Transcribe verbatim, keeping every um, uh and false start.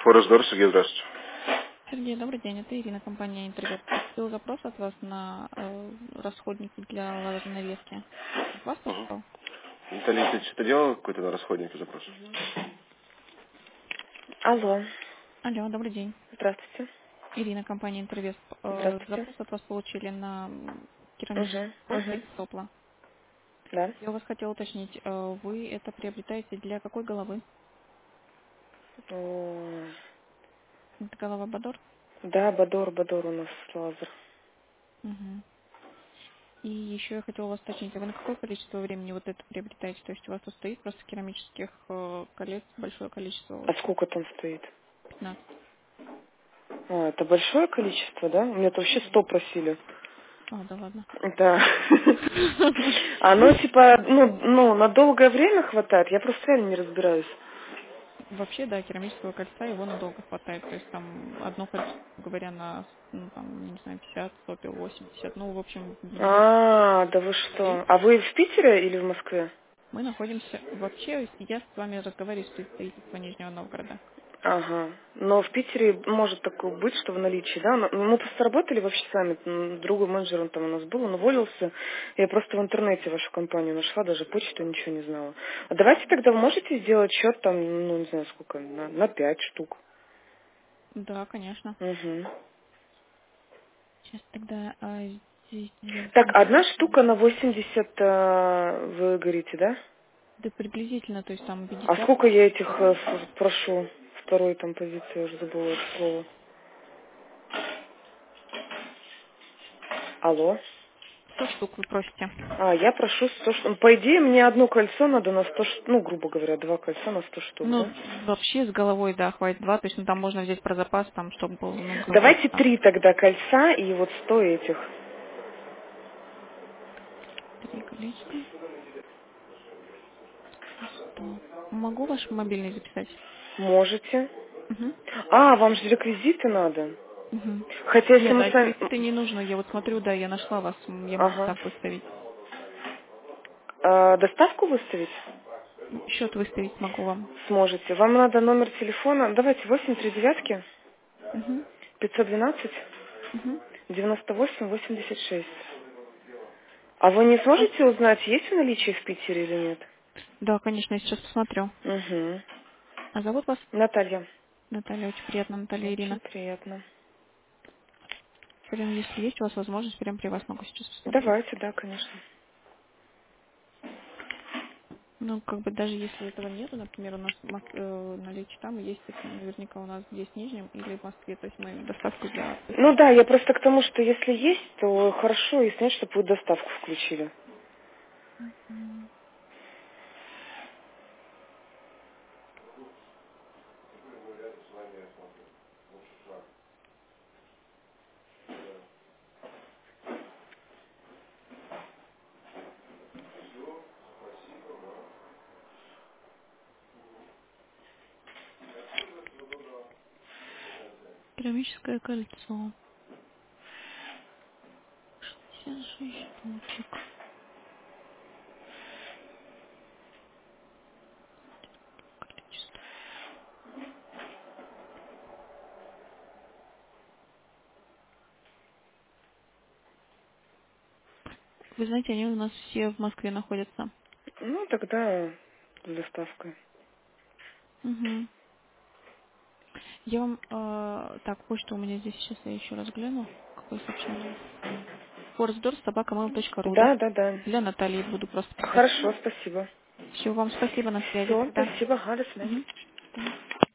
Форестдор, Сергей, здравствуйте. Сергей, добрый день. Это Ирина, компания «Интервет». Поступил запрос от вас на э, расходники для лазерной навески. От вас Угу. поступил? Виталий Викторович, что-то делал какой-то на расходнике запрос? Алло, Алло, добрый день. здравствуйте. Ирина, компания «Интервет». Э, Здравствуйте. запрос от вас получили на м, керамический Угу, пол угу. из сопла. Да. Я у вас хотела уточнить, э, вы это приобретаете для какой головы? О, Это голова Бадор? да, Бадор, Бадор у нас лазер. Угу. И еще я хотела вас уточнить, а вы на какое количество времени вот это приобретаете? То есть у вас тут стоит просто керамических э, колец большое количество, А вот сколько там стоит? пятнадцать. А, это большое количество, да? У меня-то вообще сто просили. О, да ладно. Да. Оно типа, ну, ну, на долгое время хватает, я просто реально не разбираюсь. Вообще, да, керамического кольца его надолго хватает. То есть там одно кольцо, говоря, на, ну, там, не знаю, пятьдесят, сопел, восемьдесят. Ну, в общем, длина А, да вы рублей. что? А вы в Питере или в Москве? Мы находимся... Вообще, я с вами разговариваю с представительством Нижнего Новгорода. Ага. Но в Питере может такое быть, что в наличии, да? Но Мы просто работали вообще сами, м, другой менеджер он там у нас был, он уволился. Я просто в интернете вашу компанию нашла, даже почту ничего не знала. А давайте тогда вы можете сделать счет там, ну не знаю сколько, на, на пять штук. Да, конечно. Угу. Сейчас тогда а, здесь я Так, смотрю. одна штука на восемьдесят, э, вы говорите, да? Да приблизительно, то есть там А пятьдесят. сколько я этих э, ф- прошу? Второй там позиции, я уже забыла это слово. Алло. сто штук вы просите. А, я прошу сто штук. По идее, мне одно кольцо надо на сто штук, ну, грубо говоря, два кольца на сто штук, Ну, да? вообще с головой, да, хватит два. То есть ну, там можно взять про запас, там, чтобы был, ну, головой. Давайте три тогда кольца и вот сто этих. Три колечка. Сто. Могу ваш мобильный записать? Можете. Угу. А, вам же реквизиты надо. Угу. Хотя если Нет, мы а с вами... реквизиты не нужно. Я вот смотрю, да, я нашла вас. М, Я могу Ага. так выставить. А, доставку выставить? Счет выставить могу вам. Сможете. Вам надо номер телефона. Давайте восемь три девятки Угу. пятьсот двенадцать Угу. девяносто восемь восемьдесят шесть. А вы не сможете узнать, есть в наличии в Питере или нет? Да, конечно, я сейчас посмотрю. Угу. А зовут вас Наталья. Наталья? Очень приятно, Наталья Очень Ирина. приятно. Прям, если есть у вас возможность, прям при вас могу сейчас посмотреть. Давайте, да, конечно. Ну, как бы даже если этого нету, например, у нас в Мос- э, наличие там есть, это наверняка у нас здесь в Нижнем или в Москве, то есть мы доставку сделаем. Ну да, я просто к тому, что если есть, то хорошо, если нет, чтобы вы доставку включили. Керамическое кольцо. шестьдесят шесть штучек. Количество. Вы знаете, они у нас все в Москве находятся. Ну, тогда с доставкой. Угу. Я вам... э, так, почту у меня здесь сейчас я еще раз гляну. Какое сообщение? форсдор собака мэйл точка ру, да? Да, да, да. Для Натальи буду просто писать. Хорошо, спасибо. Все, вам спасибо, на связи Все, тогда. спасибо, ага, до свидания. Угу.